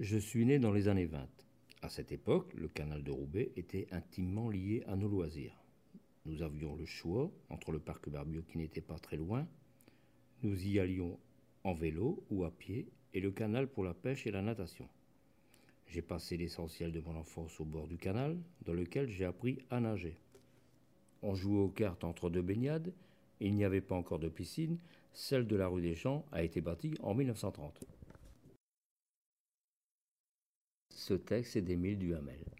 Je suis né dans les années 20. À cette époque, le canal de Roubaix était intimement lié à nos loisirs. Nous avions le choix entre le parc Barbieux qui n'était pas très loin, nous y allions en vélo ou à pied, et le canal pour la pêche et la natation. J'ai passé l'essentiel de mon enfance au bord du canal, dans lequel j'ai appris à nager. On jouait aux cartes entre deux baignades, il n'y avait pas encore de piscine, celle de la rue des Champs a été bâtie en 1930. Ce texte est d'Émile Duhamel.